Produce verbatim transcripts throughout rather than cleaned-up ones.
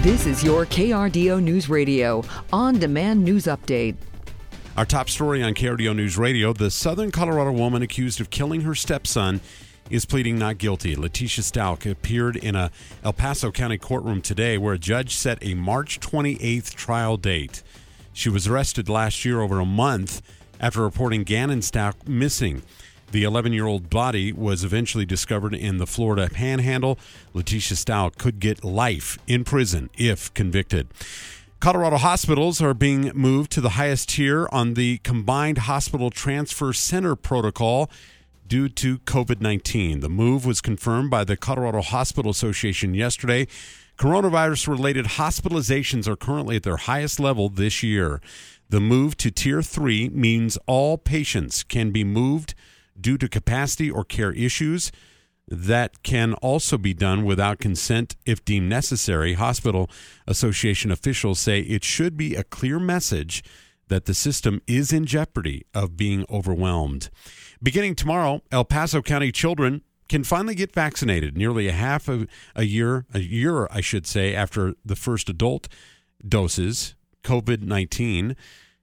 This is your K R D O News Radio on-demand news update. Our top story on K R D O News Radio, the Southern Colorado woman accused of killing her stepson is pleading not guilty. Letitia Stalk appeared in a El Paso County courtroom today where a judge set a March twenty-eighth trial date. She was arrested last year over a month after reporting Gannon Stalk missing. The eleven-year-old body was eventually discovered in the Florida Panhandle. Letitia Stalk could get life in prison if convicted. Colorado hospitals are being moved to the highest tier on the Combined Hospital Transfer Center protocol due to covid nineteen. The move was confirmed by the Colorado Hospital Association yesterday. Coronavirus-related hospitalizations are currently at their highest level this year. The move to Tier three means all patients can be moved due to capacity or care issues. That can also be done without consent if deemed necessary. Hospital Association officials say it should be a clear message that the system is in jeopardy of being overwhelmed. Beginning tomorrow, El Paso County children can finally get vaccinated. Nearly a half of a year, a year, I should say, after the first adult doses, covid nineteen.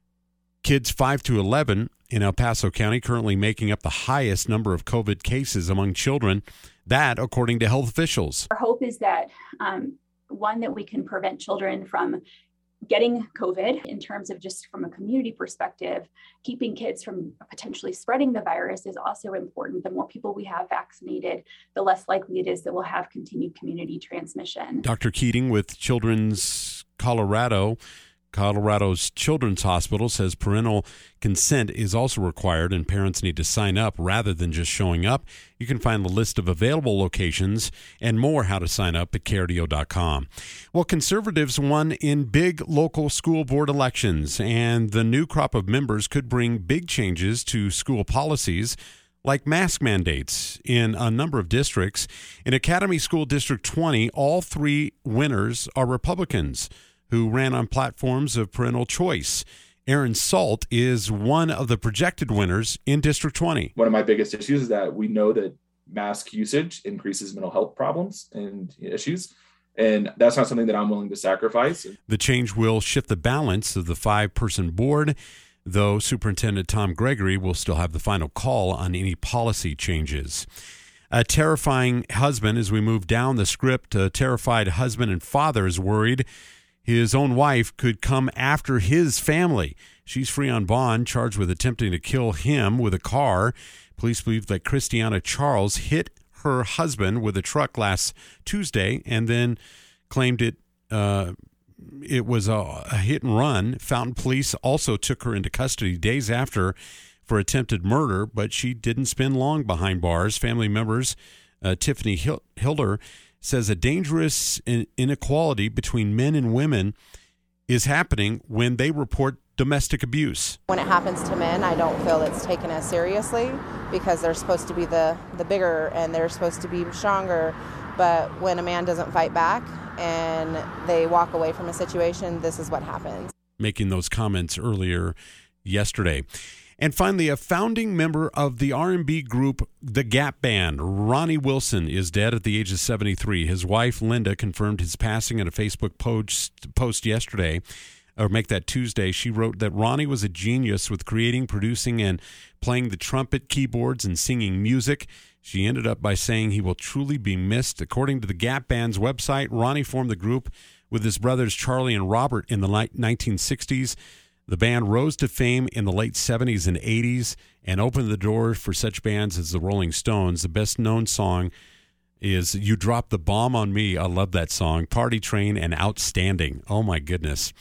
Kids five to eleven in El Paso County currently making up the highest number of COVID cases among children. That, according to health officials. Our hope is that, um, one, that we can prevent children from getting COVID in terms of just from a community perspective. Keeping kids from potentially spreading the virus is also important. The more people we have vaccinated, the less likely it is that we'll have continued community transmission. Doctor Keating with Children's Colorado. Colorado's Children's Hospital says parental consent is also required and parents need to sign up rather than just showing up. You can find the list of available locations and more how to sign up at K R D O dot com. Well, conservatives won in big local school board elections, and the new crop of members could bring big changes to school policies like mask mandates in a number of districts. In Academy School District twenty, all three winners are Republicans who ran on platforms of parental choice. Aaron Salt is one of the projected winners in District twenty. One of my biggest issues is that we know that mask usage increases mental health problems and issues, and that's not something that I'm willing to sacrifice. The change will shift the balance of the five-person board, though Superintendent Tom Gregory will still have the final call on any policy changes. A terrifying husband, as we move down the script, a terrified husband and father is worried his own wife could come after his family. She's free on bond, charged with attempting to kill him with a car. Police believe that Christiana Charles hit her husband with a truck last Tuesday and then claimed it uh, it was a, a hit and run. Fountain Police also took her into custody days after for attempted murder, but she didn't spend long behind bars. Family members, uh, Tiffany Hil- Hilder, says a dangerous inequality between men and women is happening when they report domestic abuse. When it happens to men, I don't feel it's taken as seriously because they're supposed to be the, the bigger and they're supposed to be stronger. But when a man doesn't fight back and they walk away from a situation, this is what happens. Making those comments earlier yesterday. And finally, a founding member of the R and B group The Gap Band, Ronnie Wilson, is dead at the age of seventy-three. His wife, Linda, confirmed his passing in a Facebook post, post yesterday, or make that Tuesday. She wrote that Ronnie was a genius with creating, producing, and playing the trumpet, keyboards, and singing music. She ended up by saying he will truly be missed. According to the Gap Band's website, Ronnie formed the group with his brothers Charlie and Robert in the nineteen sixties. The band rose to fame in the late seventies and eighties and opened the door for such bands as the Rolling Stones. The best-known song is You Dropped the Bomb on Me. I love that song. Party Train and Outstanding. Oh, my goodness.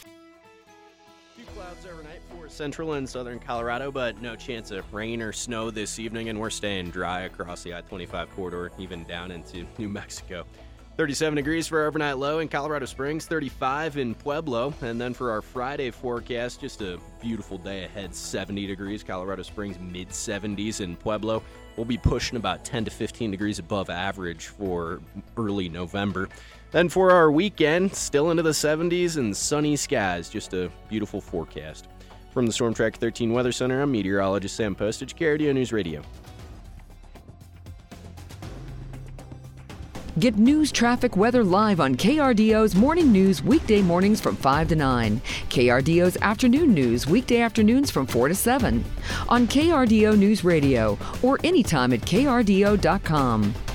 Few clouds overnight for central and southern Colorado, but no chance of rain or snow this evening, and we're staying dry across the I twenty-five corridor, even down into New Mexico. thirty-seven degrees for our overnight low in Colorado Springs, thirty-five in Pueblo. And then for our Friday forecast, just a beautiful day ahead, seventy degrees. Colorado Springs, mid seventies in Pueblo. We'll be pushing about ten to fifteen degrees above average for early November. Then for our weekend, still into the seventies and sunny skies. Just a beautiful forecast. From the Storm Tracker thirteen Weather Center, I'm meteorologist Sam Postage, K R D O News Radio. Get news, traffic, weather live on K R D O's Morning News weekday mornings from five to nine. K R D O's Afternoon News weekday afternoons from four to seven. On K R D O News Radio or anytime at K R D O dot com.